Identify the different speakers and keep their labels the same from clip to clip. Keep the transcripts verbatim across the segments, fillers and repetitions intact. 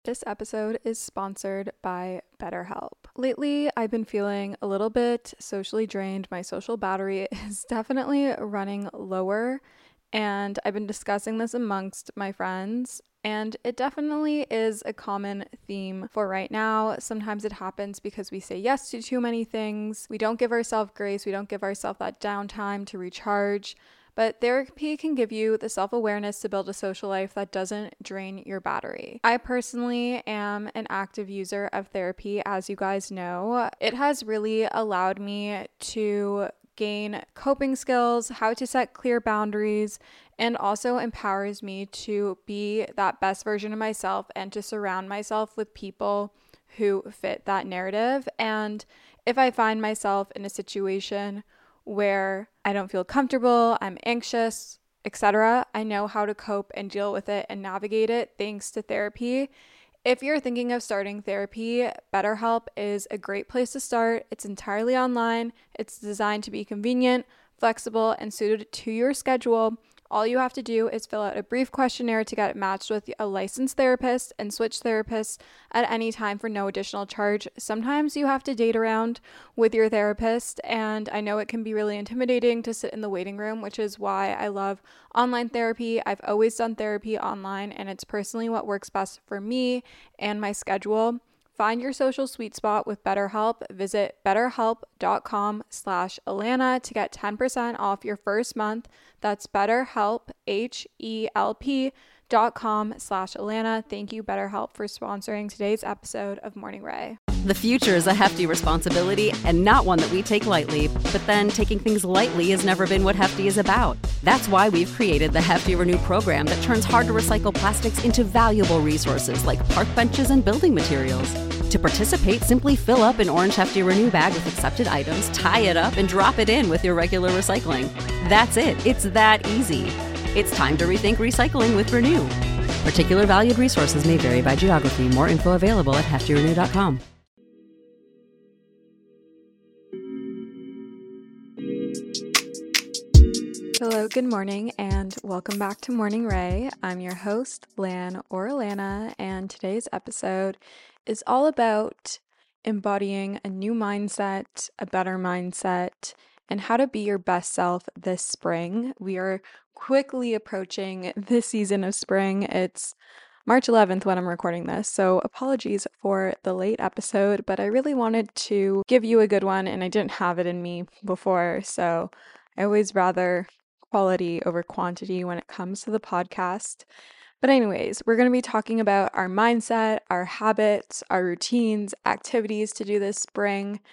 Speaker 1: This episode is sponsored by BetterHelp. Lately, I've been feeling a little bit socially drained. My social battery is definitely running lower, and I've been discussing this amongst my friends, and it definitely is a common theme for right now. Sometimes it happens because we say yes to too many things. We don't give ourselves grace. We don't give ourselves that downtime to recharge. But therapy can give you the self-awareness to build a social life that doesn't drain your battery. I personally am an active user of therapy, as you guys know. It has really allowed me to gain coping skills, how to set clear boundaries, and also empowers me to be that best version of myself and to surround myself with people who fit that narrative. And if I find myself in a situation where I don't feel comfortable, I'm anxious, et cetera, I know how to cope and deal with it and navigate it thanks to therapy. If you're thinking of starting therapy, BetterHelp is a great place to start. It's entirely online. It's designed to be convenient, flexible, and suited to your schedule. All you have to do is fill out a brief questionnaire to get matched with a licensed therapist and switch therapists at any time for no additional charge. Sometimes you have to date around with your therapist, and I know it can be really intimidating to sit in the waiting room, which is why I love online therapy. I've always done therapy online, and it's personally what works best for me and my schedule. Find your social sweet spot with BetterHelp. Visit betterhelp.com slash Alana to get ten percent off your first month. That's BetterHelp, H-E-L-P dot com slash Alana. Thank you, BetterHelp, for sponsoring today's episode of Morning Ray.
Speaker 2: The future is a hefty responsibility and not one that we take lightly. But then taking things lightly has never been what Hefty is about. That's why we've created the Hefty Renew program that turns hard-to-recycle plastics into valuable resources like park benches and building materials. To participate, simply fill up an orange Hefty Renew bag with accepted items, tie it up, and drop it in with your regular recycling. That's it. It's that easy. It's time to rethink recycling with Renew. Particular valued resources may vary by geography. More info available at hefty renew dot com.
Speaker 1: Hello, good morning, and welcome back to Morning Ray. I'm your host, Lan or Alana, and today's episode is all about embodying a new mindset, a better mindset, and how to be your best self this spring. We are quickly approaching this season of spring. It's March eleventh when I'm recording this, so apologies for the late episode, but I really wanted to give you a good one, and I didn't have it in me before, so I always rather quality over quantity when it comes to the podcast. But anyways, we're going to be talking about our mindset, our habits, our routines, activities to do this spring,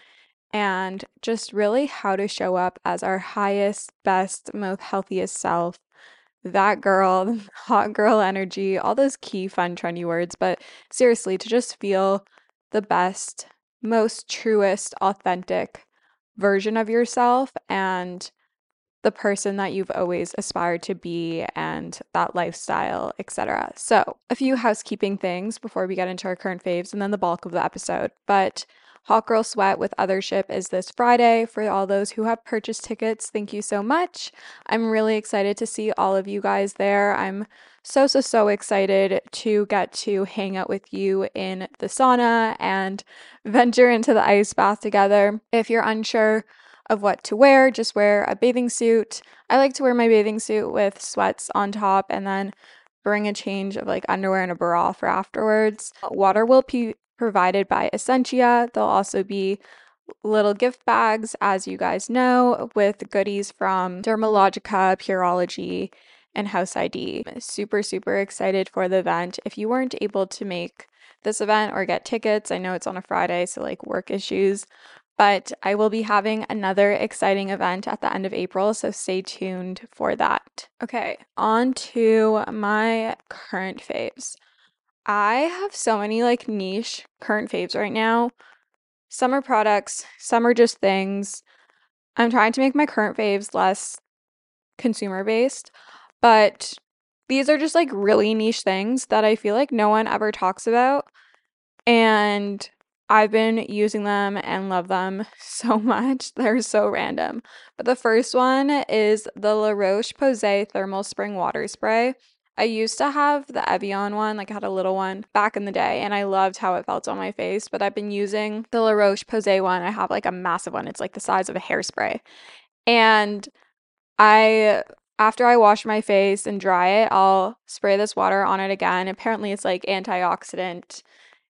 Speaker 1: and just really how to show up as our highest, best, most healthiest self. That girl, hot girl energy, all those key, fun, trendy words. But seriously, to just feel the best, most truest, authentic version of yourself and the person that you've always aspired to be and that lifestyle, et cetera. So, a few housekeeping things before we get into our current faves and then the bulk of the episode. But Hot Girl Sweat with Othership is this Friday. For all those who have purchased tickets, thank you so much. I'm really excited to see all of you guys there. I'm so, so, so excited to get to hang out with you in the sauna and venture into the ice bath together. If you're unsure of what to wear, just wear a bathing suit. I like to wear my bathing suit with sweats on top and then bring a change of like underwear and a bra for afterwards. Water will be provided by Essentia. There'll also be little gift bags, as you guys know, with goodies from Dermalogica, Pureology, and House I D. Super, super excited for the event. If you weren't able to make this event or get tickets, I know it's on a Friday, so like work issues, but I will be having another exciting event at the end of April, so stay tuned for that. Okay, on to my current faves. I have so many like niche current faves right now. Some are products, some are just things. I'm trying to make my current faves less consumer based, but these are just like really niche things that I feel like no one ever talks about. And I've been using them and love them so much. They're so random. But the first one is the La Roche-Posay Thermal Spring Water Spray. I used to have the Evian one, like I had a little one back in the day, and I loved how it felt on my face, but I've been using the La Roche-Posay one. I have like a massive one. It's like the size of a hairspray. And I, after I wash my face and dry it, I'll spray this water on it again. Apparently, it's like antioxidant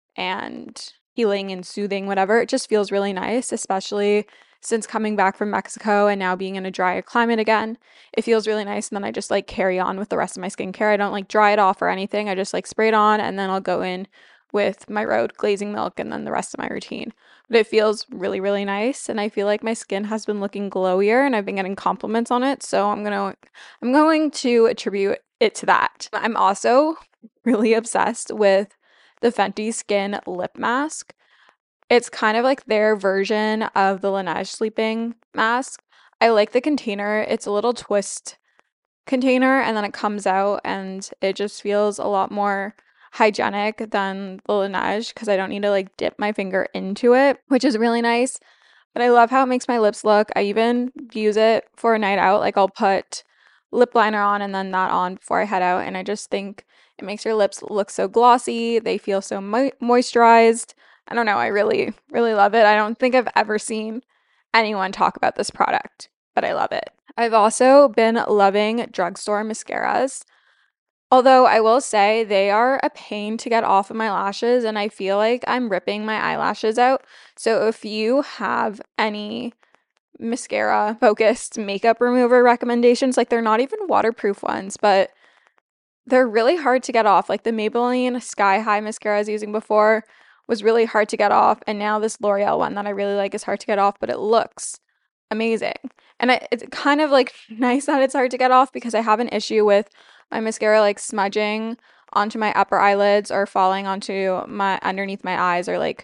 Speaker 1: and healing and soothing, whatever. It just feels really nice, especially since coming back from Mexico and now being in a drier climate again. It feels really nice. And then I just like carry on with the rest of my skincare. I don't like dry it off or anything. I just like spray it on and then I'll go in with my Rhode glazing milk and then the rest of my routine. But it feels really, really nice. And I feel like my skin has been looking glowier and I've been getting compliments on it. So I'm gonna I'm going to attribute it to that. I'm also really obsessed with the Fenty Skin Lip Mask. It's kind of like their version of the Laneige sleeping mask. I like the container. It's a little twist container and then it comes out and it just feels a lot more hygienic than the Laneige because I don't need to like dip my finger into it, which is really nice. But I love how it makes my lips look. I even use it for a night out. Like I'll put lip liner on and then that on before I head out. And I just think it makes your lips look so glossy. They feel so mo- moisturized. I don't know. I really, really love it. I don't think I've ever seen anyone talk about this product, but I love it. I've also been loving drugstore mascaras. Although I will say they are a pain to get off of my lashes and I feel like I'm ripping my eyelashes out. So if you have any mascara focused makeup remover recommendations, like they're not even waterproof ones, but they're really hard to get off. Like the Maybelline Sky High mascara I was using before was really hard to get off, and now this L'Oreal one that I really like is hard to get off, but it looks amazing. And I, it's kind of like nice that it's hard to get off because I have an issue with my mascara like smudging onto my upper eyelids or falling onto my underneath my eyes, or like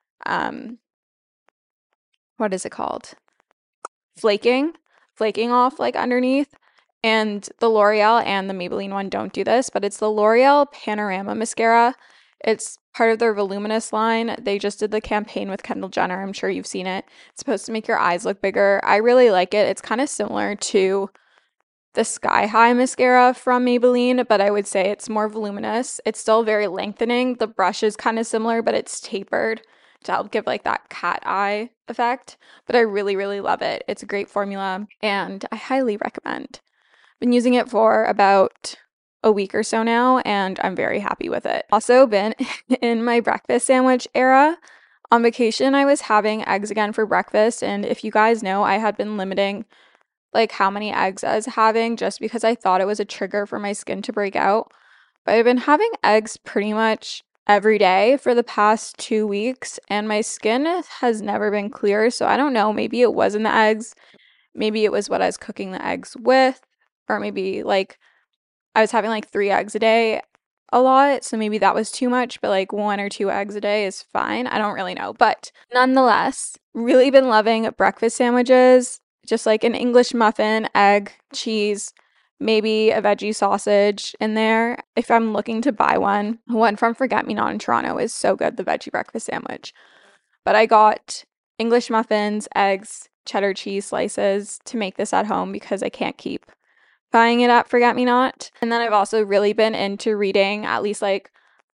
Speaker 1: um what is it called? Flaking, flaking off like underneath. And the L'Oreal and the Maybelline one don't do this, but it's the L'Oreal Panorama Mascara. It's part of their Voluminous line. They just did the campaign with Kendall Jenner. I'm sure you've seen it. It's supposed to make your eyes look bigger. I really like it. It's kind of similar to the Sky High mascara from Maybelline, but I would say it's more voluminous. It's still very lengthening. The brush is kind of similar, but it's tapered to help give like that cat eye effect. But I really, really love it. It's a great formula and I highly recommend. Been using it for about a week or so now, and I'm very happy with it. Also been in my breakfast sandwich era. On vacation, I was having eggs again for breakfast, and if you guys know, I had been limiting like how many eggs I was having just because I thought it was a trigger for my skin to break out. But I've been having eggs pretty much every day for the past two weeks, and my skin has never been clear, so I don't know, maybe it wasn't the eggs, maybe it was what I was cooking the eggs with, or maybe like I was having like three eggs a day a lot, so maybe that was too much, but like one or two eggs a day is fine. I don't really know, but nonetheless, really been loving breakfast sandwiches, just like an English muffin, egg, cheese, maybe a veggie sausage in there. If I'm looking to buy one, one from Forget Me Not in Toronto is so good, the veggie breakfast sandwich. But I got English muffins, eggs, cheddar cheese slices to make this at home because I can't keep buying it at Forget Me Not. And then I've also really been into reading at least like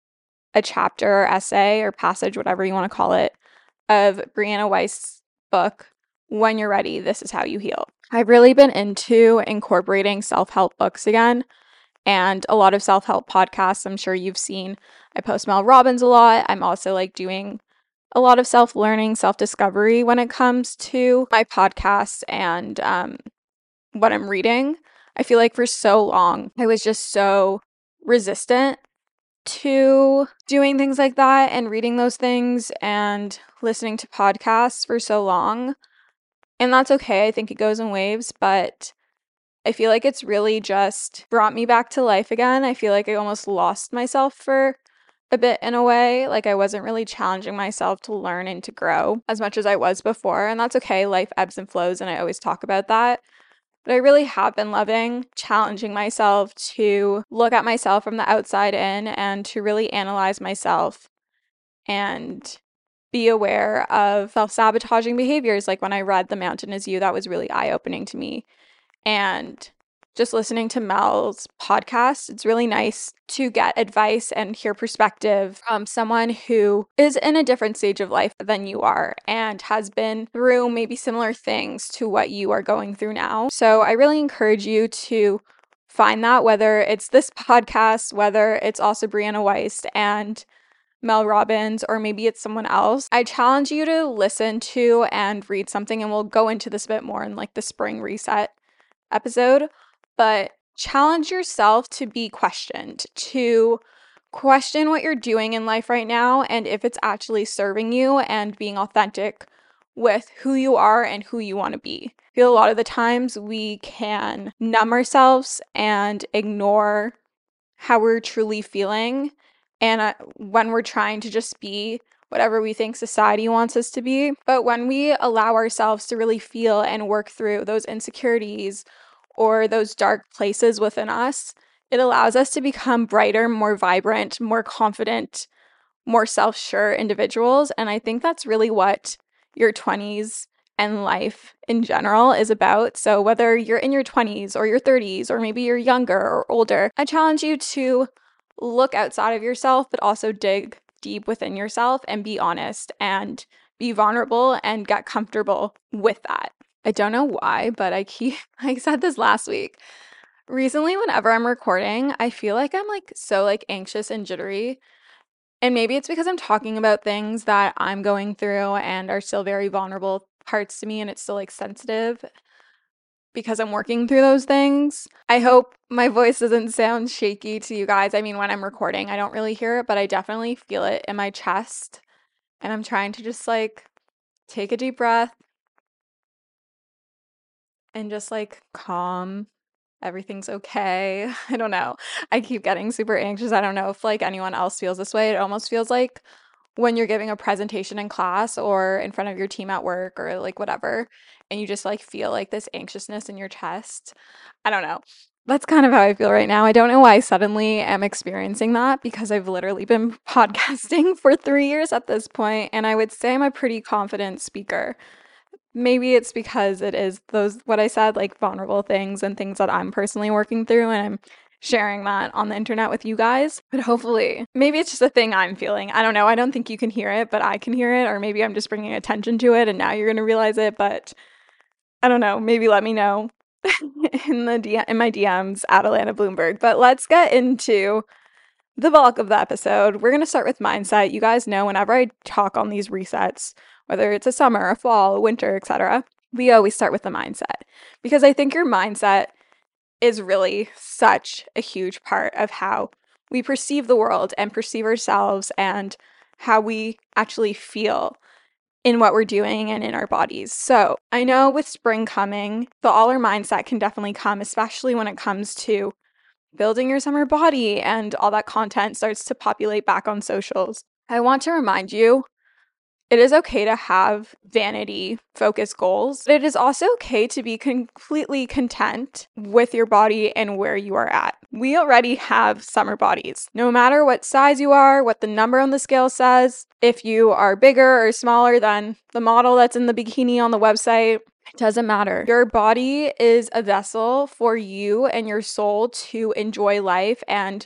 Speaker 1: a chapter or essay or passage, whatever you want to call it, of Brianna Weiss's book, When You're Ready, This Is How You Heal. I've really been into incorporating self-help books again and a lot of self-help podcasts. I'm sure you've seen. I post Mel Robbins a lot. I'm also like doing a lot of self-learning, self-discovery when it comes to my podcasts and um, what I'm reading. I feel like for so long, I was just so resistant to doing things like that and reading those things and listening to podcasts for so long. And that's okay. I think it goes in waves, but I feel like it's really just brought me back to life again. I feel like I almost lost myself for a bit in a way. Like I wasn't really challenging myself to learn and to grow as much as I was before. And that's okay. Life ebbs and flows, and I always talk about that. But I really have been loving challenging myself to look at myself from the outside in and to really analyze myself and be aware of self-sabotaging behaviors. Like when I read The Mountain Is You, that was really eye-opening to me. And just listening to Mel's podcast, it's really nice to get advice and hear perspective from someone who is in a different stage of life than you are and has been through maybe similar things to what you are going through now. So I really encourage you to find that, whether it's this podcast, whether it's also Brianna Weiss and Mel Robbins, or maybe it's someone else. I challenge you to listen to and read something, and we'll go into this a bit more in like the spring reset episode. But challenge yourself to be questioned, to question what you're doing in life right now and if it's actually serving you and being authentic with who you are and who you want to be. I feel a lot of the times we can numb ourselves and ignore how we're truly feeling, and uh, when we're trying to just be whatever we think society wants us to be. But when we allow ourselves to really feel and work through those insecurities or those dark places within us, it allows us to become brighter, more vibrant, more confident, more self-sure individuals. And I think that's really what your twenties and life in general is about. So whether you're in your twenties or your thirties, or maybe you're younger or older, I challenge you to look outside of yourself, but also dig deep within yourself and be honest and be vulnerable and get comfortable with that. I don't know why, but I keep, I said this last week. Recently, whenever I'm recording, I feel like I'm like so like anxious and jittery. And maybe it's because I'm talking about things that I'm going through and are still very vulnerable parts to me, and it's still like sensitive because I'm working through those things. I hope my voice doesn't sound shaky to you guys. I mean, when I'm recording, I don't really hear it, but I definitely feel it in my chest. And I'm trying to just like take a deep breath and just like calm. Everything's okay. I don't know. I keep getting super anxious. I don't know if like anyone else feels this way. It almost feels like when you're giving a presentation in class or in front of your team at work or like whatever, and you just like feel like this anxiousness in your chest. I don't know. That's kind of how I feel right now. I don't know why I suddenly am experiencing that, because I've literally been podcasting for three years at this point, and I would say I'm a pretty confident speaker. Maybe it's because it is those, what I said, like vulnerable things and things that I'm personally working through, and I'm sharing that on the internet with you guys. But hopefully, maybe it's just a thing I'm feeling. I don't know. I don't think you can hear it, but I can hear it. Or maybe I'm just bringing attention to it and now you're going to realize it. But I don't know. Maybe let me know in the D- in my D Ms at Alana Bloomberg. But let's get into the bulk of the episode. We're going to start with mindset. You guys know whenever I talk on these resets, whether it's a summer, a fall, a winter, et cetera, we always start with the mindset, because I think your mindset is really such a huge part of how we perceive the world and perceive ourselves and how we actually feel in what we're doing and in our bodies. So I know with spring coming, the all or mindset can definitely come, especially when it comes to building your summer body and all that content starts to populate back on socials. I want to remind you, it is okay to have vanity focused goals, but it is also okay to be completely content with your body and where you are at. We already have summer bodies. No matter what size you are, what the number on the scale says, if you are bigger or smaller than the model that's in the bikini on the website, it doesn't matter. Your body is a vessel for you and your soul to enjoy life and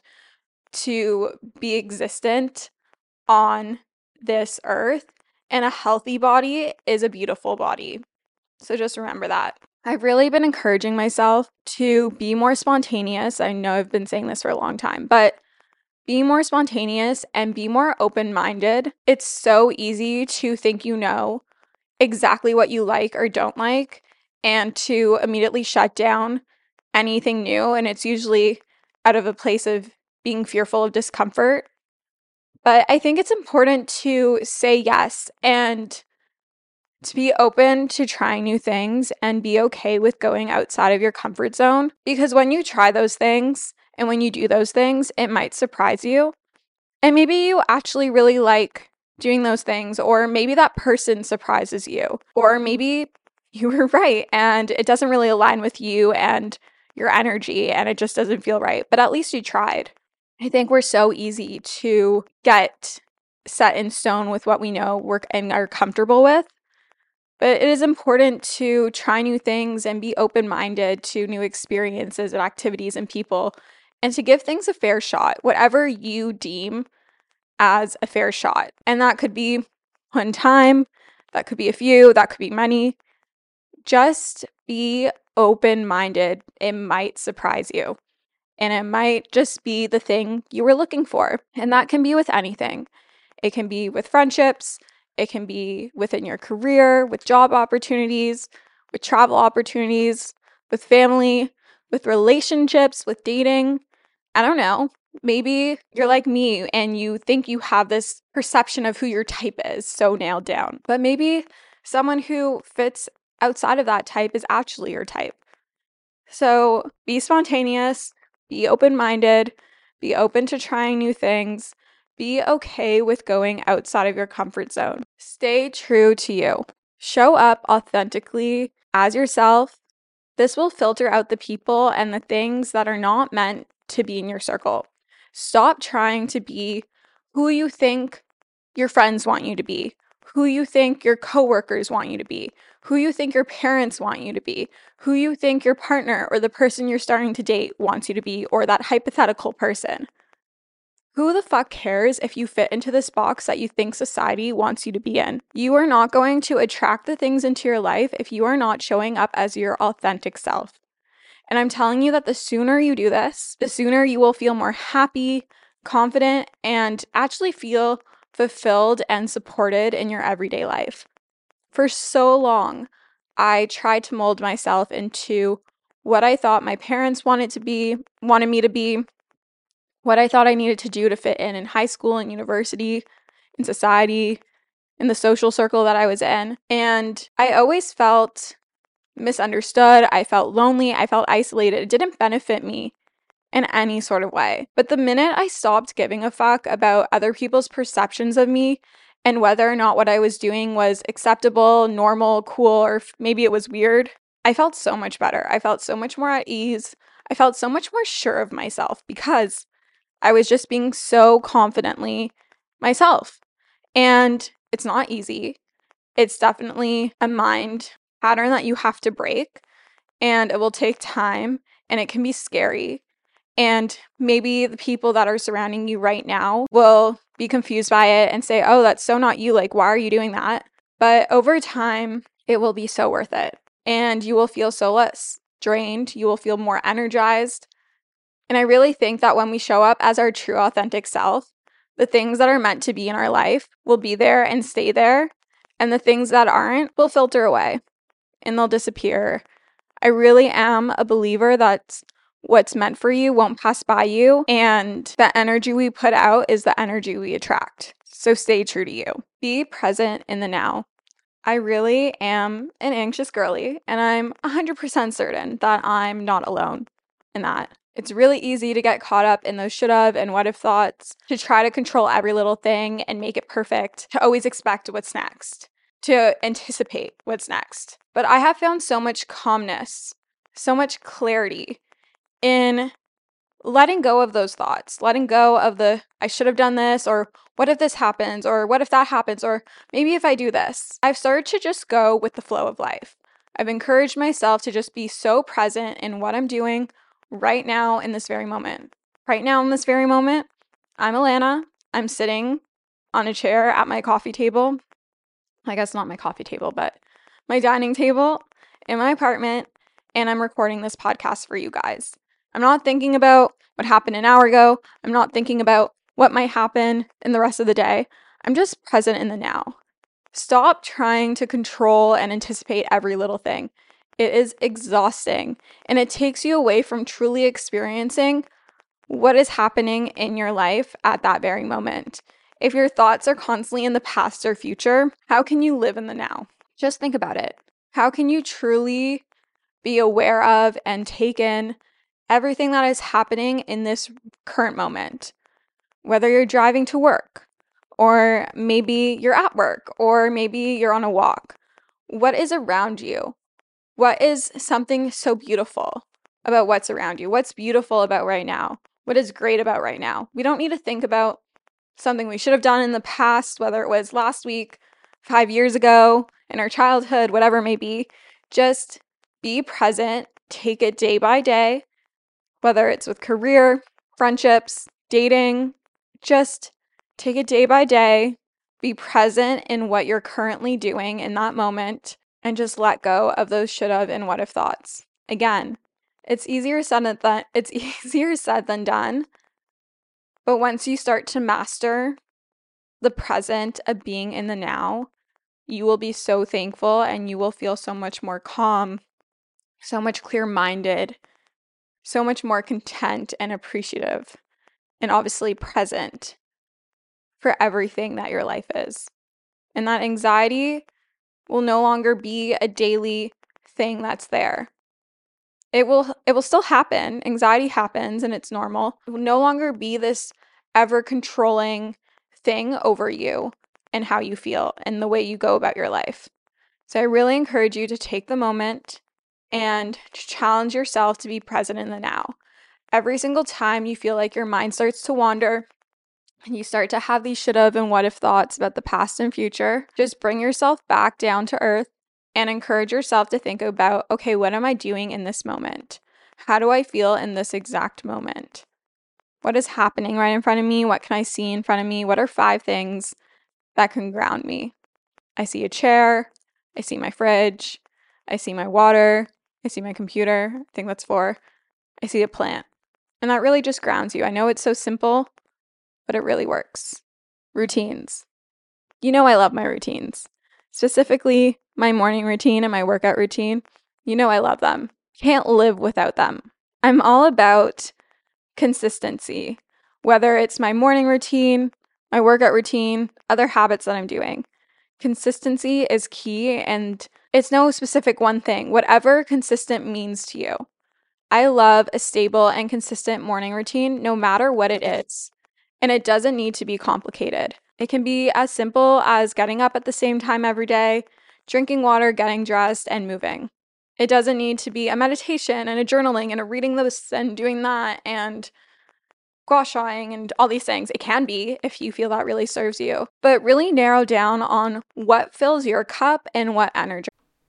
Speaker 1: to be existent on this earth. And a healthy body is a beautiful body. So just remember that. I've really been encouraging myself to be more spontaneous. I know I've been saying this for a long time, but be more spontaneous and be more open-minded. It's so easy to think you know exactly what you like or don't like and to immediately shut down anything new. And it's usually out of a place of being fearful of discomfort. But I think it's important to say yes and to be open to trying new things and be okay with going outside of your comfort zone. Because when you try those things and when you do those things, it might surprise you. And maybe you actually really like doing those things, or maybe that person surprises you, or maybe you were right and it doesn't really align with you and your energy and it just doesn't feel right. But at least you tried. I think we're so easy to get set in stone with what we know we're and are comfortable with. But it is important to try new things and be open-minded to new experiences and activities and people, and to give things a fair shot, whatever you deem as a fair shot. And that could be one time, that could be a few, that could be many. Just be open-minded. It might surprise you. And it might just be the thing you were looking for. And that can be with anything. It can be with friendships. It can be within your career, with job opportunities, with travel opportunities, with family, with relationships, with dating. I don't know. Maybe you're like me and you think you have this perception of who your type is so nailed down. But maybe someone who fits outside of that type is actually your type. So be spontaneous, be open-minded, be open to trying new things, be okay with going outside of your comfort zone. Stay true to you. Show up authentically as yourself. This will filter out the people and the things that are not meant to be in your circle. Stop trying to be who you think your friends want you to be, who you think your coworkers want you to be, who you think your parents want you to be, who you think your partner or the person you're starting to date wants you to be, or that hypothetical person. Who the fuck cares if you fit into this box that you think society wants you to be in? You are not going to attract the things into your life if you are not showing up as your authentic self. And I'm telling you that the sooner you do this, the sooner you will feel more happy, confident, and actually feel fulfilled and supported in your everyday life. For so long, I tried to mold myself into what I thought my parents wanted to be, wanted me to be, what I thought I needed to do to fit in in high school and university, in society, in the social circle that I was in. And I always felt misunderstood. I felt lonely. I felt isolated. It didn't benefit me in any sort of way. But the minute I stopped giving a fuck about other people's perceptions of me and whether or not what I was doing was acceptable, normal, cool, or f- maybe it was weird, I felt so much better. I felt so much more at ease. I felt so much more sure of myself because I was just being so confidently myself. And it's not easy. It's definitely a mind pattern that you have to break, and it will take time, and it can be scary. And maybe the people that are surrounding you right now will be confused by it and say, oh, that's so not you. Like, why are you doing that? But over time, it will be so worth it. And you will feel so less drained. You will feel more energized. And I really think that when we show up as our true, authentic self, the things that are meant to be in our life will be there and stay there. And the things that aren't will filter away and they'll disappear. I really am a believer that what's meant for you won't pass by you. And the energy we put out is the energy we attract. So stay true to you. Be present in the now. I really am an anxious girly, and I'm one hundred percent certain that I'm not alone in that. It's really easy to get caught up in those should have and what if thoughts, to try to control every little thing and make it perfect, to always expect what's next, to anticipate what's next. But I have found so much calmness, so much clarity in letting go of those thoughts, letting go of the I should have done this, or what if this happens, or what if that happens, or maybe if I do this. I've started to just go with the flow of life. I've encouraged myself to just be so present in what I'm doing right now in this very moment. Right now in this very moment, I'm Alana. I'm sitting on a chair at my coffee table. I guess not my coffee table, but my dining table in my apartment, and I'm recording this podcast for you guys. I'm not thinking about what happened an hour ago. I'm not thinking about what might happen in the rest of the day. I'm just present in the now. Stop trying to control and anticipate every little thing. It is exhausting, and it takes you away from truly experiencing what is happening in your life at that very moment. If your thoughts are constantly in the past or future, how can you live in the now? Just think about it. How can you truly be aware of and take in everything that is happening in this current moment? Whether you're driving to work, or maybe you're at work, or maybe you're on a walk. What is around you? What is something so beautiful about what's around you? What's beautiful about right now? What is great about right now? We don't need to think about something we should have done in the past, whether it was last week, five years ago, in our childhood, whatever it may be. Just be present, take it day by day, whether it's with career, friendships, dating, just take it day by day, be present in what you're currently doing in that moment, and just let go of those should have and what if thoughts. Again, it's easier said than it's easier said than done, but once you start to master the present of being in the now, you will be so thankful and you will feel so much more calm, so much clear-minded, so much more content and appreciative, and obviously present for everything that your life is. And that anxiety will no longer be a daily thing that's there. It will it will still happen. Anxiety happens and it's normal. It will no longer be this ever-controlling thing over you and how you feel and the way you go about your life. So I really encourage you to take the moment and to challenge yourself to be present in the now. Every single time you feel like your mind starts to wander and you start to have these should have and what if thoughts about the past and future, just bring yourself back down to earth and encourage yourself to think about, okay, what am I doing in this moment? How do I feel in this exact moment? What is happening right in front of me? What can I see in front of me? What are five things that can ground me? I see a chair. I see my fridge. I see my water. I see my computer. I think that's four. I see a plant. And that really just grounds you. I know it's so simple, but it really works. Routines. You know I love my routines. Specifically, my morning routine and my workout routine. You know I love them. Can't live without them. I'm all about consistency, whether it's my morning routine, my workout routine, other habits that I'm doing. Consistency is key, and it's no specific one thing, whatever consistent means to you. I love a stable and consistent morning routine, no matter what it is. And it doesn't need to be complicated. It can be as simple as getting up at the same time every day, drinking water, getting dressed, and moving. It doesn't need to be a meditation and a journaling and a reading this and doing that and gua shaing and all these things. It can be if you feel that really serves you. But really narrow down on what fills your cup and what energy.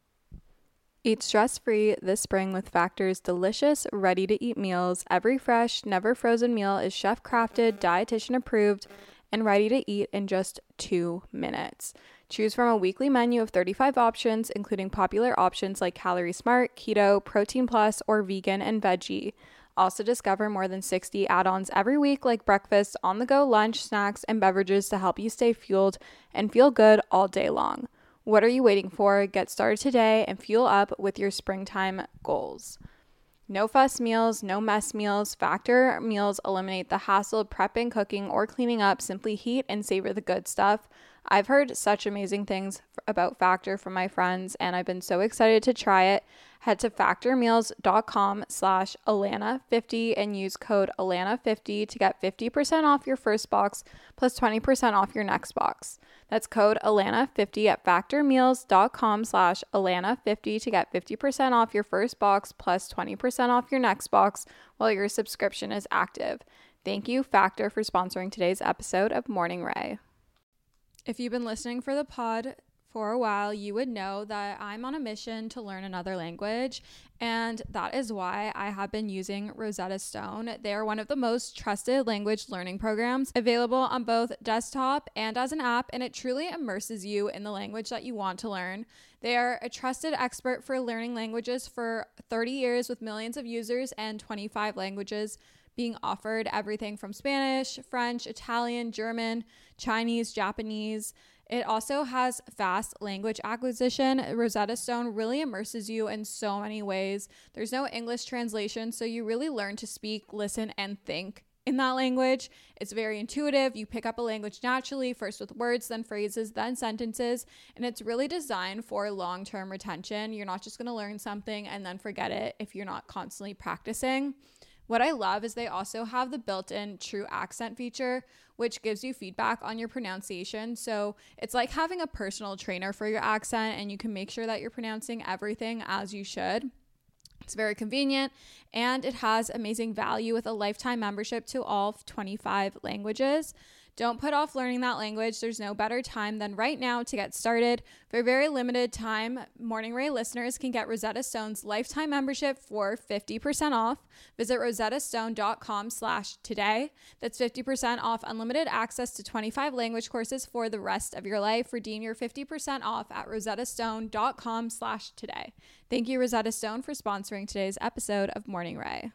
Speaker 1: Eat stress-free this spring with Factor's delicious, ready-to-eat meals. Every fresh, never frozen meal is chef-crafted, dietitian-approved, and ready to eat in just two minutes. Choose from a weekly menu of thirty-five options, including popular options like Calorie Smart, Keto, Protein Plus, or Vegan and Veggie. Also discover more than sixty add-ons every week like breakfast, on-the-go lunch, snacks, and beverages to help you stay fueled and feel good all day long. What are you waiting for? Get started today and fuel up with your springtime goals. No fuss meals, no mess meals. Factor meals eliminate the hassle of prepping, cooking, or cleaning up. Simply heat and savor the good stuff. I've heard such amazing things about Factor from my friends, and I've been so excited to try it. Head to factormeals.com slash Alana fifty and use code Alana fifty to get fifty percent off your first box plus twenty percent off your next box. That's code Alana fifty at factormeals.com slash Alana fifty to get fifty percent off your first box plus twenty percent off your next box while your subscription is active. Thank you, Factor, for sponsoring today's episode of Morning Ray. If you've been listening for the pod for a while, you would know that I'm on a mission to learn another language, and that is why I have been using Rosetta Stone. They are one of the most trusted language learning programs available on both desktop and as an app, and it truly immerses you in the language that you want to learn. They are a trusted expert for learning languages for thirty years with millions of users and twenty-five languages being offered, everything from Spanish, French, Italian, German, Chinese, Japanese. It also has fast language acquisition. Rosetta Stone really immerses you in so many ways. There's no English translation, so you really learn to speak, listen, and think in that language. It's very intuitive. You pick up a language naturally, first with words, then phrases, then sentences, and it's really designed for long-term retention. You're not just going to learn something and then forget it if you're not constantly practicing. What I love is they also have the built-in true accent feature, which gives you feedback on your pronunciation. So it's like having a personal trainer for your accent, and you can make sure that you're pronouncing everything as you should. It's very convenient, and it has amazing value with a lifetime membership to all twenty-five languages. Don't put off learning that language. There's no better time than right now to get started. For a very limited time, Morning Ray listeners can get Rosetta Stone's lifetime membership for fifty percent off. Visit rosettastone.com slash today. That's fifty percent off unlimited access to twenty-five language courses for the rest of your life. Redeem your fifty percent off at rosettastone.com slash today. Thank you, Rosetta Stone, for sponsoring today's episode of Morning Ray.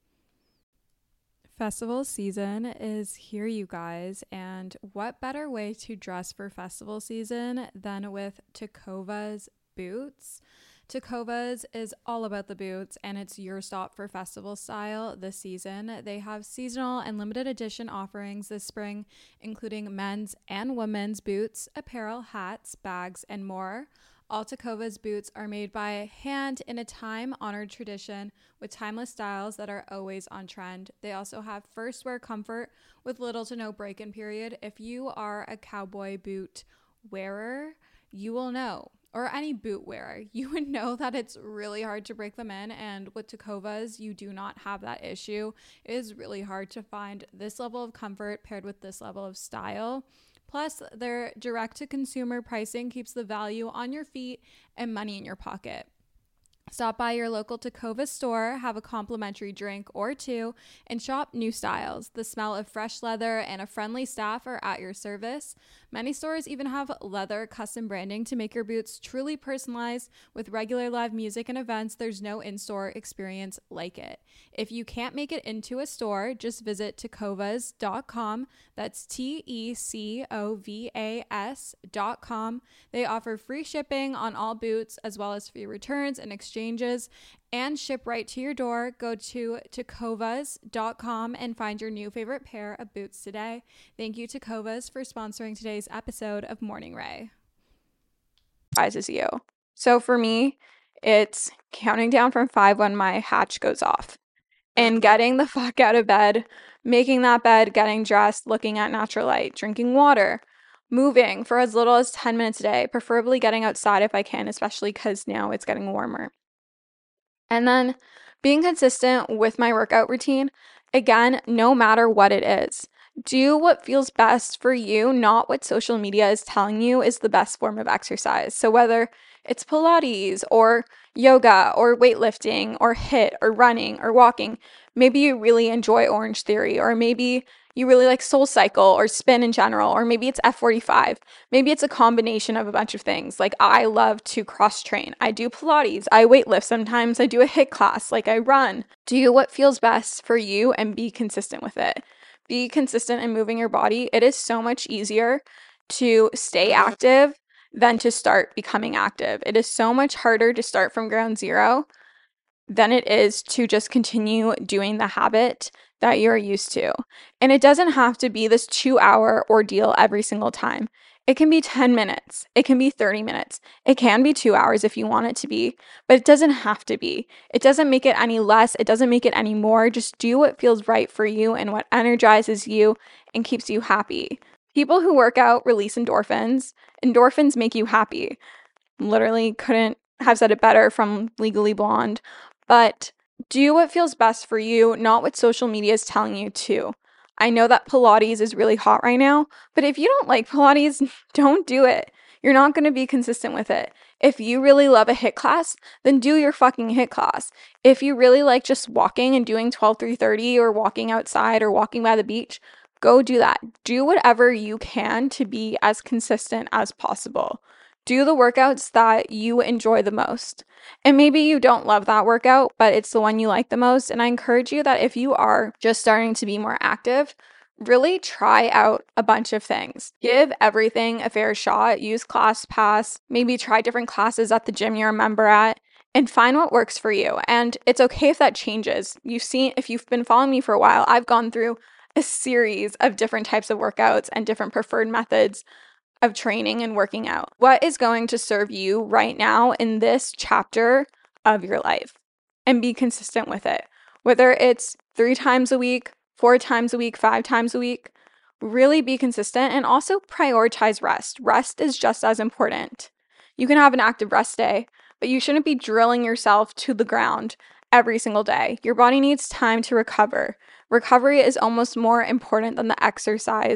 Speaker 1: Festival season is here, you guys, and what better way to dress for festival season than with Tecovas boots? Tecovas is all about the boots, and it's your stop for festival style this season. They have seasonal and limited edition offerings this spring, including men's and women's boots, apparel, hats, bags, and more. All Tecovas boots are made by hand in a time-honored tradition with timeless styles that are always on trend. They also have first wear comfort with little to no break-in period. If you are a cowboy boot wearer, you will know, or any boot wearer, you would know that it's really hard to break them in, and with Tecovas, you do not have that issue. It is really hard to find this level of comfort paired with this level of style. Plus, their direct-to-consumer pricing keeps the value on your feet and money in your pocket. Stop by your local Tecovas store, have a complimentary drink or two, and shop new styles. The smell of fresh leather and a friendly staff are at your service. Many stores even have leather custom branding to make your boots truly personalized. With regular live music and events, there's no in-store experience like it. If you can't make it into a store, just visit tecovas dot com. That's T E C O V A S dot com. They offer free shipping on all boots, as well as free returns and exchanges, and ship right to your door. Go to tecovas dot com and find your new favorite pair of boots today. Thank you, Tecovas, for sponsoring today's episode of Morning Ray. Surprises you. So for me, it's counting down from five when my hatch goes off. And getting the fuck out of bed, making that bed, getting dressed, looking at natural light, drinking water, moving for as little as ten minutes a day, preferably getting outside if I can, especially because now it's getting warmer. And then being consistent with my workout routine, again, no matter what it is. Do what feels best for you, not what social media is telling you is the best form of exercise. So whether it's Pilates or yoga or weightlifting or HIIT or running or walking, maybe you really enjoy Orange Theory, or maybe you really like Soul Cycle or spin in general, or maybe it's F forty-five. Maybe it's a combination of a bunch of things. Like I love to cross train. I do Pilates, I weightlift sometimes, I do a HIIT class, like I run. Do what feels best for you and be consistent with it. Be consistent in moving your body. It is so much easier to stay active than to start becoming active. It is so much harder to start from ground zero than it is to just continue doing the habit that you're used to. And it doesn't have to be this two-hour ordeal every single time. It can be ten minutes. It can be thirty minutes. It can be two hours if you want it to be, but it doesn't have to be. It doesn't make it any less. It doesn't make it any more. Just do what feels right for you and what energizes you and keeps you happy. People who work out release endorphins. Endorphins make you happy. Literally couldn't have said it better from Legally Blonde. But do what feels best for you, not what social media is telling you to. I know that Pilates is really hot right now, but if you don't like Pilates, don't do it. You're not going to be consistent with it. If you really love a HIIT class, then do your fucking HIIT class. If you really like just walking and doing twelve three thirty or walking outside or walking by the beach, go do that. Do whatever you can to be as consistent as possible. Do the workouts that you enjoy the most. And maybe you don't love that workout, but it's the one you like the most. And I encourage you that if you are just starting to be more active, really try out a bunch of things. Give everything a fair shot. Use ClassPass. Maybe try different classes at the gym you're a member at, and find what works for you. And it's okay if that changes. You've seen, if you've been following me for a while, I've gone through a series of different types of workouts and different preferred methods of training and working out. What is going to serve you right now in this chapter of your life? And be consistent with it. Whether it's three times a week, four times a week, five times a week, really be consistent, and also prioritize rest. Rest is just as important. You can have an active rest day, but you shouldn't be drilling yourself to the ground every single day. Your body needs time to recover. Recovery is almost more important than the exercise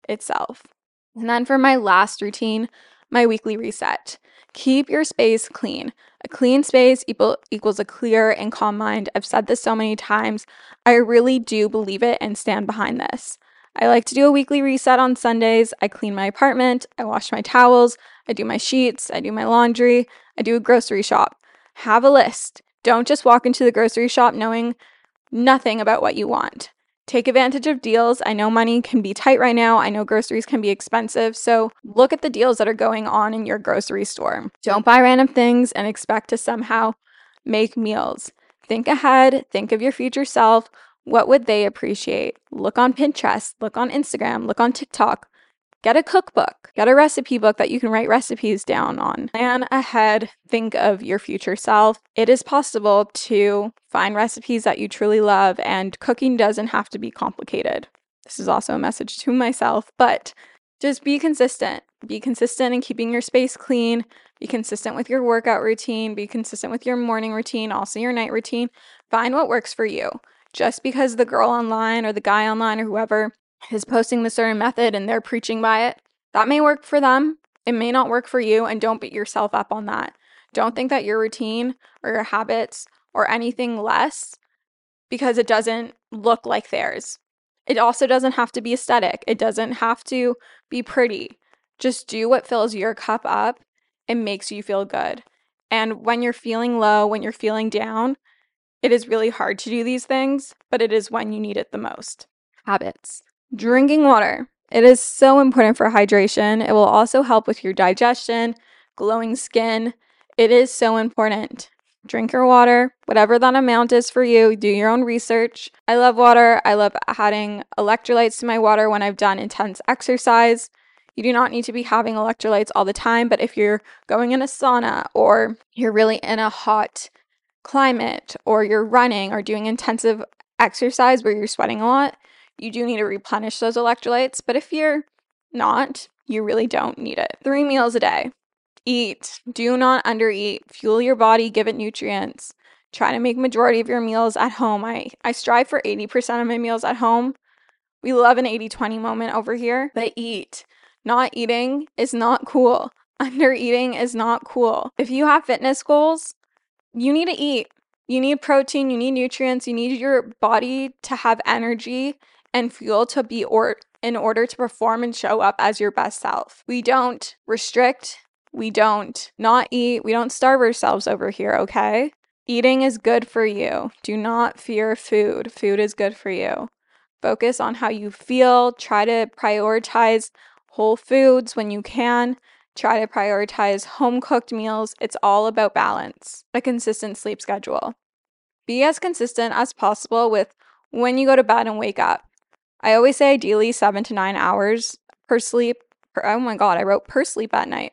Speaker 1: itself. And then for my last routine, my weekly reset. Keep your space clean. A clean space equal, equals a clear and calm mind. I've said this so many times. I really do believe it and stand behind this. I like to do a weekly reset on Sundays. I clean my apartment. I wash my towels. I do my sheets. I do my laundry. I do a grocery shop. Have a list. Don't just walk into the grocery shop knowing nothing about what you want. Take advantage of deals. I know money can be tight right now. I know groceries can be expensive. So look at the deals that are going on in your grocery store. Don't buy random things and expect to somehow make meals. Think ahead. Think of your future self. What would they appreciate? Look on Pinterest. Look on Instagram. Look on TikTok. Get a cookbook. Get a recipe book that you can write recipes down on. Plan ahead. Think of your future self. It is possible to find recipes that you truly love, and cooking doesn't have to be complicated. This is also a message to myself, but just be consistent. Be consistent in keeping your space clean. Be consistent with your workout routine. Be consistent with your morning routine, also your night routine. Find what works for you. Just because the girl online or the guy online or whoever is posting the certain method and they're preaching by it, that may work for them. It may not work for you, and don't beat yourself up on that. Don't think that your routine or your habits or anything less because it doesn't look like theirs. It also doesn't have to be aesthetic. It doesn't have to be pretty. Just do what fills your cup up and makes you feel good. And when you're feeling low, when you're feeling down, it is really hard to do these things, but it is when you need it the most. Habits. Drinking water. It is so important for hydration. It will also help with your digestion, glowing skin. It is so important. Drink your water, whatever that amount is for you. Do your own research. I love water. I love adding electrolytes to my water when I've done intense exercise. You do not need to be having electrolytes all the time, but if you're going in a sauna or you're really in a hot climate or you're running or doing intensive exercise where you're sweating a lot, you do need to replenish those electrolytes. But if you're not, you really don't need it. Three meals a day. Eat. Do not undereat. Fuel your body. Give it nutrients. Try to make majority of your meals at home. I, I strive for eighty percent of my meals at home. We love an eighty twenty moment over here. But eat. Not eating is not cool. Under eating is not cool. If you have fitness goals, you need to eat. You need protein. You need nutrients. You need your body to have energy and fuel to be or in order to perform and show up as your best self. We don't restrict. We don't not eat. We don't starve ourselves over here, okay? Eating is good for you. Do not fear food. Food is good for you. Focus on how you feel. Try to prioritize whole foods when you can. Try to prioritize home-cooked meals. It's all about balance. A consistent sleep schedule. Be as consistent as possible with when you go to bed and wake up. I always say ideally seven to nine hours per sleep. Per, oh my God, I wrote per sleep at night.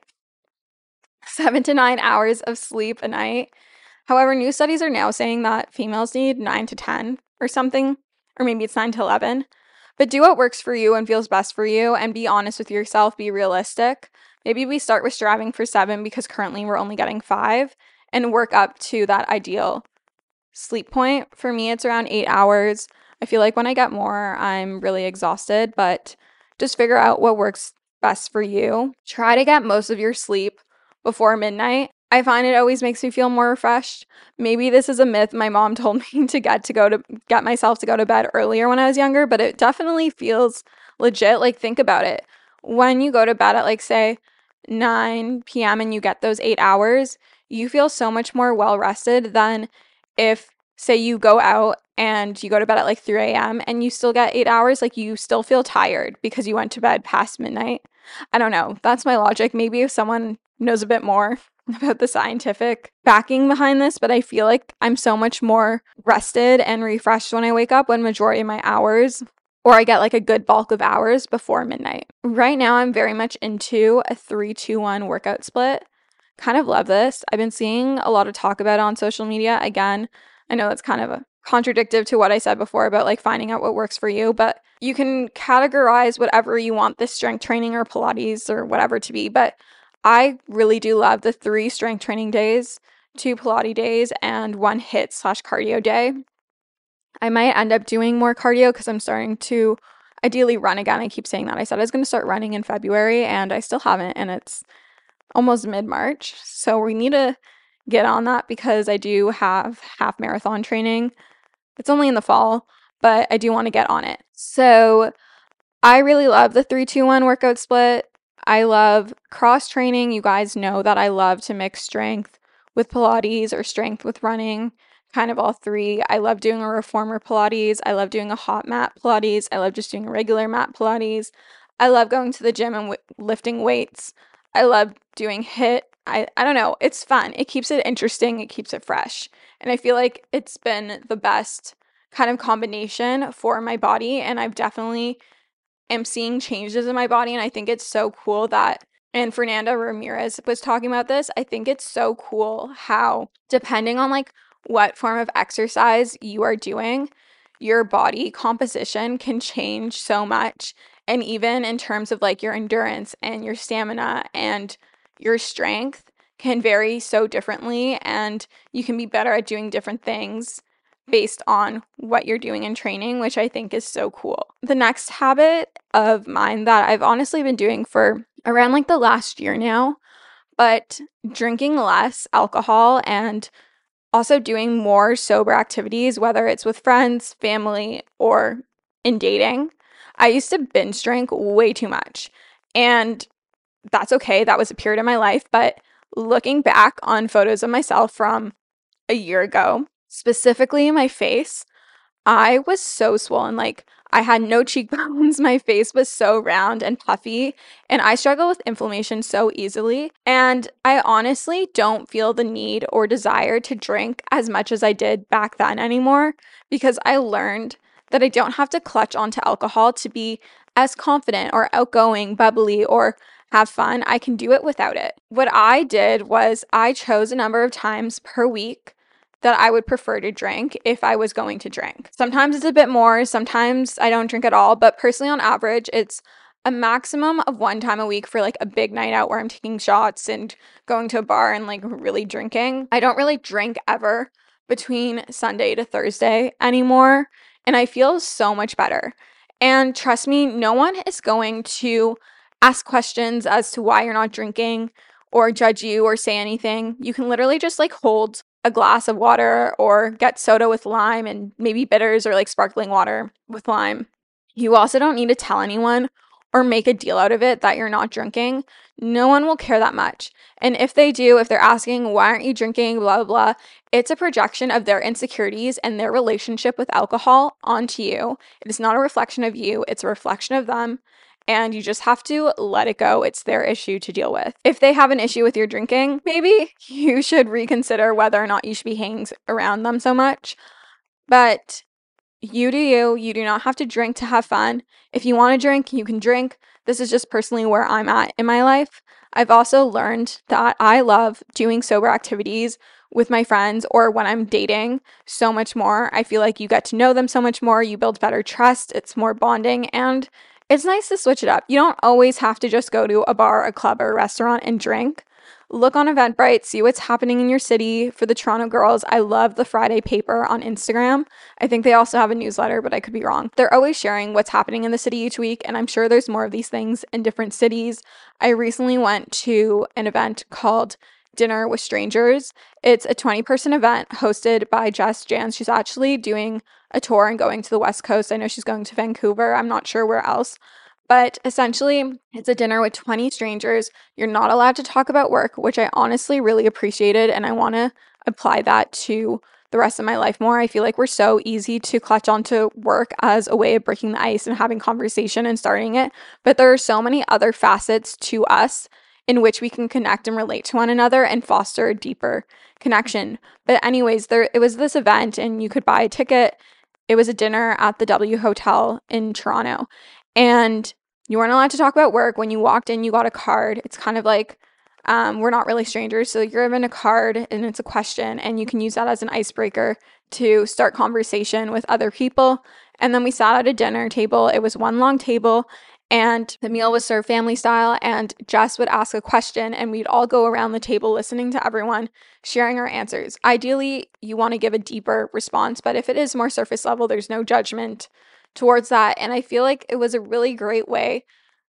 Speaker 1: Seven to nine hours of sleep a night. However, new studies are now saying that females need nine to ten or something, or maybe it's nine to eleven. But do what works for you and feels best for you, and be honest with yourself. Be realistic. Maybe we start with striving for seven because currently we're only getting five, and work up to that ideal sleep point. For me, it's around eight hours. I feel like when I get more, I'm really exhausted, but just figure out what works best for you. Try to get most of your sleep before midnight. I find it always makes me feel more refreshed. Maybe this is a myth my mom told me to get to go to get myself to go to bed earlier when I was younger, but it definitely feels legit. Like, think about it. When you go to bed at, like, say nine p.m. and you get those eight hours, you feel so much more well rested than if, say, you go out and you go to bed at like three a.m. and you still get eight hours. Like, you still feel tired because you went to bed past midnight. I don't know. That's my logic. Maybe if someone knows a bit more about the scientific backing behind this, but I feel like I'm so much more rested and refreshed when I wake up when majority of my hours, or I get like a good bulk of hours before midnight. Right now, I'm very much into a three two one workout split. Kind of love this. I've been seeing a lot of talk about it on social media. Again, I know it's kind of a contradictive to what I said before about like finding out what works for you, but you can categorize whatever you want this strength training or Pilates or whatever to be. But I really do love the three strength training days, two Pilates days, and one HIIT slash cardio day. I might end up doing more cardio because I'm starting to ideally run again. I keep saying that. I said I was going to start running in February and I still haven't, and it's almost mid-March. So we need to get on that because I do have half marathon training. It's only in the fall, but I do want to get on it. So I really love the three two one workout split. I love cross training. You guys know that I love to mix strength with Pilates or strength with running, kind of all three. I love doing a reformer Pilates. I love doing a hot mat Pilates. I love just doing a regular mat Pilates. I love going to the gym and w- lifting weights. I love doing HIIT. I, I don't know. It's fun. It keeps it interesting. It keeps it fresh. And I feel like it's been the best kind of combination for my body. And I've definitely am seeing changes in my body. And I think it's so cool that, and Fernanda Ramirez was talking about this, I think it's so cool how depending on like what form of exercise you are doing, your body composition can change so much. And even in terms of like your endurance and your stamina and your strength can vary so differently, and you can be better at doing different things based on what you're doing in training, which I think is so cool. The next habit of mine that I've honestly been doing for around like the last year now, but drinking less alcohol and also doing more sober activities, whether it's with friends, family, or in dating. I used to binge drink way too much, and that's okay. That was a period of my life, but looking back on photos of myself from a year ago, specifically my face, I was so swollen. Like, I had no cheekbones. My face was so round and puffy, and I struggle with inflammation so easily. And I honestly don't feel the need or desire to drink as much as I did back then anymore, because I learned that I don't have to clutch onto alcohol to be as confident or outgoing, bubbly, or have fun. I can do it without it. What I did was I chose a number of times per week that I would prefer to drink if I was going to drink. Sometimes it's a bit more, sometimes I don't drink at all, but personally on average, it's a maximum of one time a week for like a big night out where I'm taking shots and going to a bar and like really drinking. I don't really drink ever between Sunday to Thursday anymore, and I feel so much better. And trust me, no one is going to ask questions as to why you're not drinking or judge you or say anything. You can literally just like hold a glass of water or get soda with lime and maybe bitters or like sparkling water with lime. You also don't need to tell anyone or make a deal out of it that you're not drinking. No one will care that much. And if they do, if they're asking, why aren't you drinking, blah, blah, blah, it's a projection of their insecurities and their relationship with alcohol onto you. It is not a reflection of you. It's a reflection of them. And you just have to let it go. It's their issue to deal with. If they have an issue with your drinking, maybe you should reconsider whether or not you should be hanging around them so much. But you do you. You do not have to drink to have fun. If you want to drink, you can drink. This is just personally where I'm at in my life. I've also learned that I love doing sober activities with my friends or when I'm dating so much more. I feel like you get to know them so much more. You build better trust. It's more bonding, and it's nice to switch it up. You don't always have to just go to a bar, a club, or a restaurant and drink. Look on Eventbrite, see what's happening in your city. For the Toronto girls, I love the Friday Paper on Instagram. I think they also have a newsletter, but I could be wrong. They're always sharing what's happening in the city each week, and I'm sure there's more of these things in different cities. I recently went to an event called Dinner with Strangers. It's a twenty-person event hosted by Jess Jans. She's actually doing a tour and going to the West Coast. I know she's going to Vancouver. I'm not sure where else. But essentially, it's a dinner with twenty strangers. You're not allowed to talk about work, which I honestly really appreciated, and I want to apply that to the rest of my life more. I feel like we're so easy to clutch onto work as a way of breaking the ice and having conversation and starting it, but there are so many other facets to us in which we can connect and relate to one another and foster a deeper connection. But anyways, there it was this event, and you could buy a ticket. It was a dinner at the W Hotel in Toronto, and you weren't allowed to talk about work. When you walked in, you got a card. It's kind of like, um, we're not really strangers, so you're given a card, and it's a question, and you can use that as an icebreaker to start conversation with other people. And then we sat at a dinner table. It was one long table, and the meal was served family style, and Jess would ask a question, and we'd all go around the table listening to everyone, sharing our answers. Ideally, you want to give a deeper response, but if it is more surface level, there's no judgment. towards that. And I feel like it was a really great way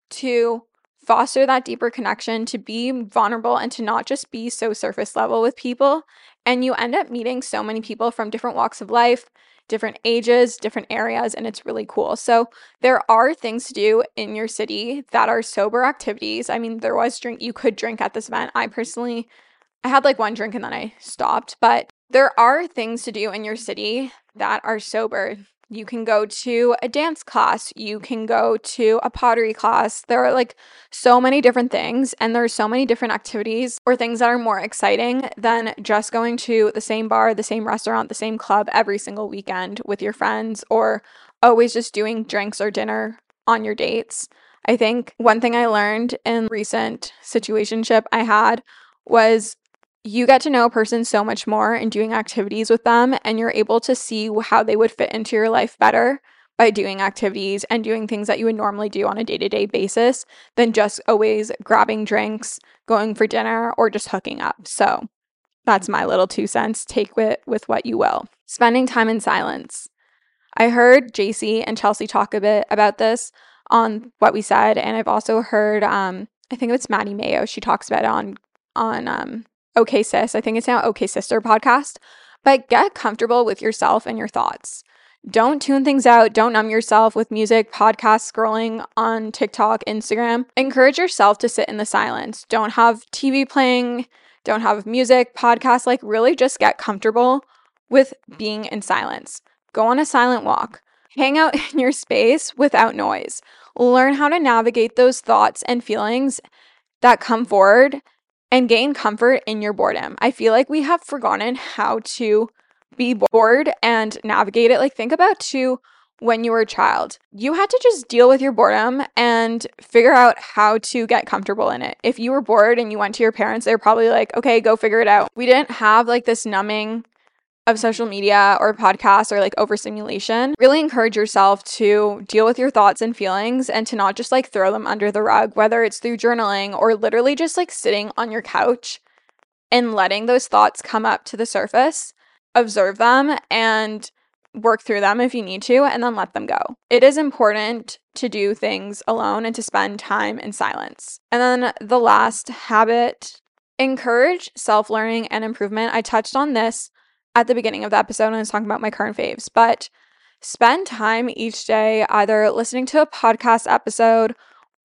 Speaker 1: to foster that deeper connection, to be vulnerable and to not just be so surface level with people. And you end up meeting so many people from different walks of life, different ages, different areas, and it's really cool. So there are things to do in your city that are sober activities. I mean, there was drink, you could drink at this event. I personally, I had like one drink and then I stopped, but there are things to do in your city that are sober. You can go to a dance class. You can go to a pottery class. There are like so many different things, and there are so many different activities or things that are more exciting than just going to the same bar, the same restaurant, the same club every single weekend with your friends, or always just doing drinks or dinner on your dates. I think one thing I learned in recent situationship I had was you get to know a person so much more in doing activities with them, and you're able to see how they would fit into your life better by doing activities and doing things that you would normally do on a day-to-day basis than just always grabbing drinks, going for dinner, or just hooking up. So that's my little two cents. Take it with what you will. Spending time in silence. I heard J C and Chelsea talk a bit about this on What We Said, and I've also heard, um, I think it's Maddie Mayo. She talks about it on, on, um, Okay Sis, I think it's now Okay Sister podcast, but get comfortable with yourself and your thoughts. Don't tune things out. Don't numb yourself with music, podcasts, scrolling on TikTok, Instagram. Encourage yourself to sit in the silence. Don't have T V playing. Don't have music, podcasts. Like really just get comfortable with being in silence. Go on a silent walk. Hang out in your space without noise. Learn how to navigate those thoughts and feelings that come forward and gain comfort in your boredom. I feel like we have forgotten how to be bored and navigate it. Like think about too when you were a child. You had to just deal with your boredom and figure out how to get comfortable in it. If you were bored and you went to your parents, they were probably like, okay, go figure it out. We didn't have like this numbing of social media or podcasts or like overstimulation. Really encourage yourself to deal with your thoughts and feelings and to not just like throw them under the rug, whether it's through journaling or literally just like sitting on your couch and letting those thoughts come up to the surface, observe them and work through them if you need to, and then let them go. It is important to do things alone and to spend time in silence. And then the last habit, encourage self-learning and improvement. I touched on this at the beginning of the episode when I was talking about my current faves, but spend time each day either listening to a podcast episode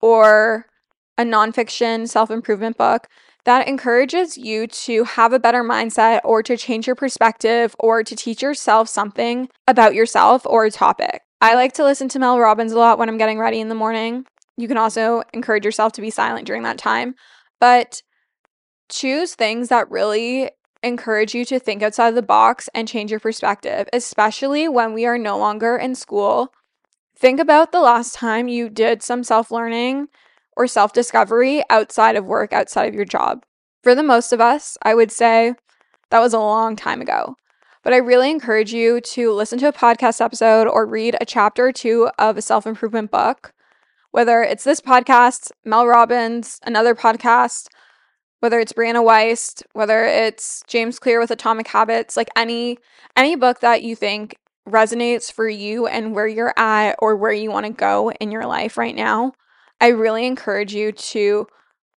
Speaker 1: or a nonfiction self-improvement book that encourages you to have a better mindset or to change your perspective or to teach yourself something about yourself or a topic. I like to listen to Mel Robbins a lot when I'm getting ready in the morning. You can also encourage yourself to be silent during that time, but choose things that really encourage you to think outside the box and change your perspective, especially when we are no longer in school. Think about the last time you did some self-learning or self-discovery outside of work, outside of your job. For the most of us, I would say that was a long time ago. But I really encourage you to listen to a podcast episode or read a chapter or two of a self-improvement book, whether it's this podcast, Mel Robbins, another podcast, whether it's Brianna Weiss, whether it's James Clear with Atomic Habits, like any any book that you think resonates for you and where you're at or where you want to go in your life right now, I really encourage you to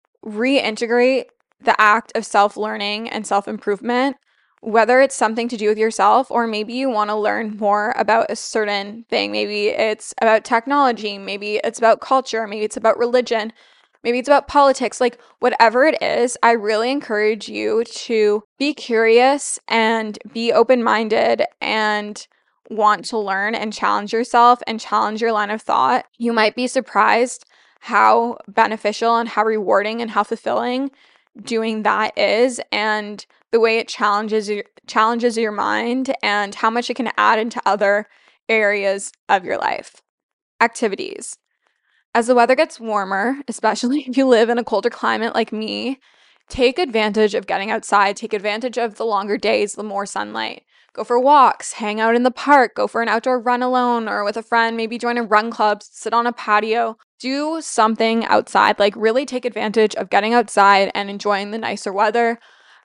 Speaker 1: reintegrate the act of self-learning and self-improvement, whether it's something to do with yourself or maybe you want to learn more about a certain thing. Maybe it's about technology, maybe it's about culture, maybe it's about religion. Maybe it's about politics, like whatever it is, I really encourage you to be curious and be open-minded and want to learn and challenge yourself and challenge your line of thought. You might be surprised how beneficial and how rewarding and how fulfilling doing that is, and the way it challenges your, challenges your mind and how much it can add into other areas of your life. Activities. As the weather gets warmer, especially if you live in a colder climate like me, take advantage of getting outside. Take advantage of the longer days, the more sunlight. Go for walks, hang out in the park, go for an outdoor run alone or with a friend, maybe join a run club, sit on a patio. Do something outside. Like really take advantage of getting outside and enjoying the nicer weather.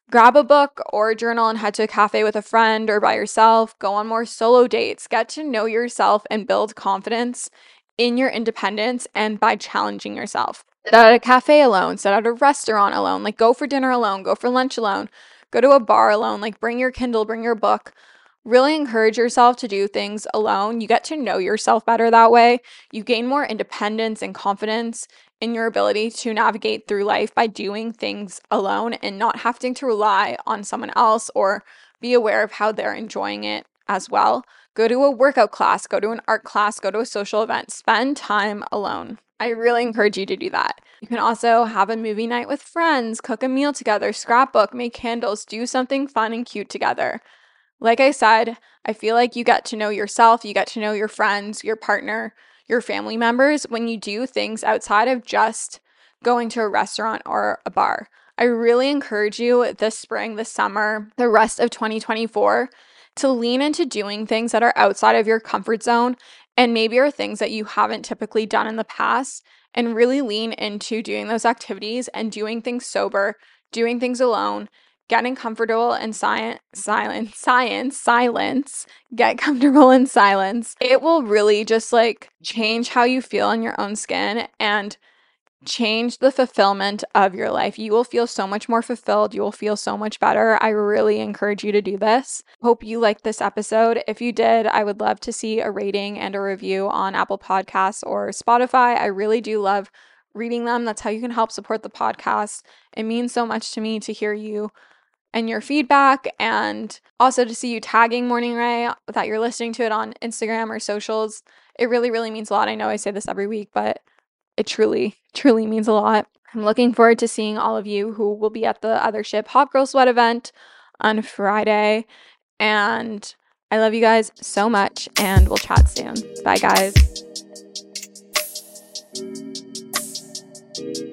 Speaker 1: Grab a book or a journal and head to a cafe with a friend or by yourself. Go on more solo dates. Get to know yourself and build confidence in your independence and by challenging yourself. Sit at a cafe alone, sit at a restaurant alone, like go for dinner alone, go for lunch alone, go to a bar alone, like bring your Kindle, bring your book. Really encourage yourself to do things alone. You get to know yourself better that way. You gain more independence and confidence in your ability to navigate through life by doing things alone and not having to rely on someone else or be aware of how they're enjoying it as well. Go to a workout class, go to an art class, go to a social event, spend time alone. I really encourage you to do that. You can also have a movie night with friends, cook a meal together, scrapbook, make candles, do something fun and cute together. Like I said, I feel like you get to know yourself, you get to know your friends, your partner, your family members when you do things outside of just going to a restaurant or a bar. I really encourage you this spring, this summer, the rest of twenty twenty-four to lean into doing things that are outside of your comfort zone and maybe are things that you haven't typically done in the past, and really lean into doing those activities and doing things sober, doing things alone, getting comfortable in science, silence, science, silence, get comfortable in silence. It will really just like change how you feel in your own skin and change the fulfillment of your life. You will feel so much more fulfilled. You will feel so much better. I really encourage you to do this. Hope you liked this episode. If you did, I would love to see a rating and a review on Apple Podcasts or Spotify. I really do love reading them. That's how you can help support the podcast. It means so much to me to hear you and your feedback, and also to see you tagging Morning Ray, that you're listening to it on Instagram or socials. It really, really means a lot. I know I say this every week, but it truly, truly means a lot. I'm looking forward to seeing all of you who will be at the Othership Hot Girl Sweat event on Friday. And I love you guys so much, and we'll chat soon. Bye, guys.